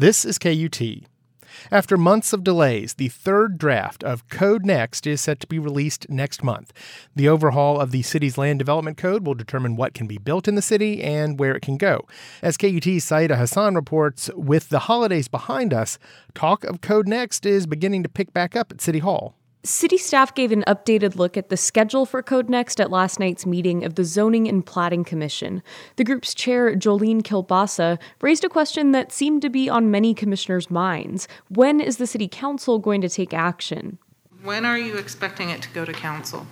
This is KUT. After months of delays, the third draft of Code Next is set to be released next month. The overhaul of the city's land development code will determine what can be built in the city and where it can go. As KUT's Saida Hassan reports, with the holidays behind us, talk of Code Next is beginning to pick back up at City Hall. City staff gave an updated look at the schedule for Code Next at last night's meeting of the Zoning and Platting Commission. The group's chair, Jolene Kilbasa, raised a question that seemed to be on many commissioners' minds. When is the city council going to take action? When are you expecting it to go to council?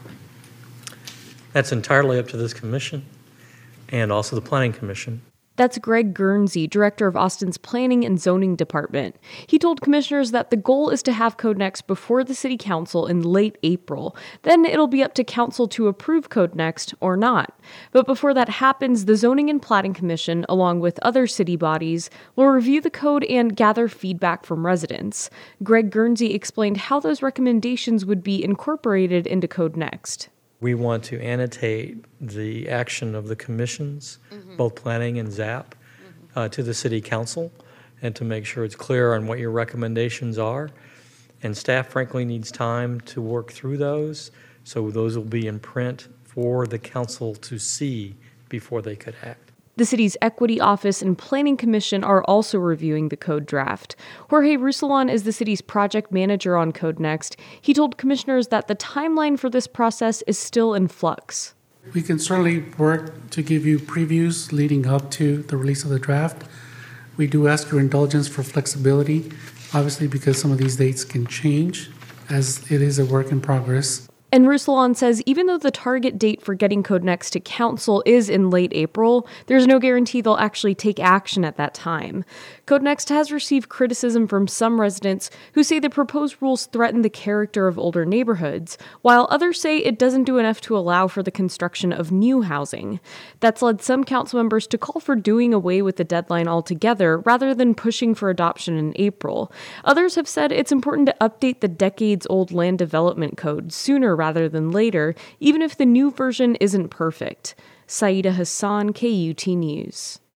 That's entirely up to this commission and also the Planning Commission. That's Greg Guernsey, director of Austin's Planning and Zoning Department. He told commissioners that the goal is to have Code Next before the city council in late April. Then it'll be up to council to approve Code Next or not. But before that happens, the Zoning and Platting Commission, along with other city bodies, will review the code and gather feedback from residents. Greg Guernsey explained how those recommendations would be incorporated into Code Next. We want to annotate the action of the commissions, both planning and ZAP, to the city council, and to make sure it's clear on what your recommendations are. And staff, frankly, needs time to work through those, so those will be in print for the council to see before they could act. The city's Equity Office and Planning Commission are also reviewing the code draft. Jorge Roussillon is the city's project manager on Code Next. He told commissioners that the timeline for this process is still in flux. We can certainly work to give you previews leading up to the release of the draft. We do ask your indulgence for flexibility, obviously because some of these dates can change as it is a work in progress. And Roussillon says even though the target date for getting Code Next to council is in late April, there's no guarantee they'll actually take action at that time. Code Next has received criticism from some residents who say the proposed rules threaten the character of older neighborhoods, while others say it doesn't do enough to allow for the construction of new housing. That's led some council members to call for doing away with the deadline altogether rather than pushing for adoption in April. Others have said it's important to update the decades-old land development code sooner rather than later, even if the new version isn't perfect. Saida Hassan, KUT News.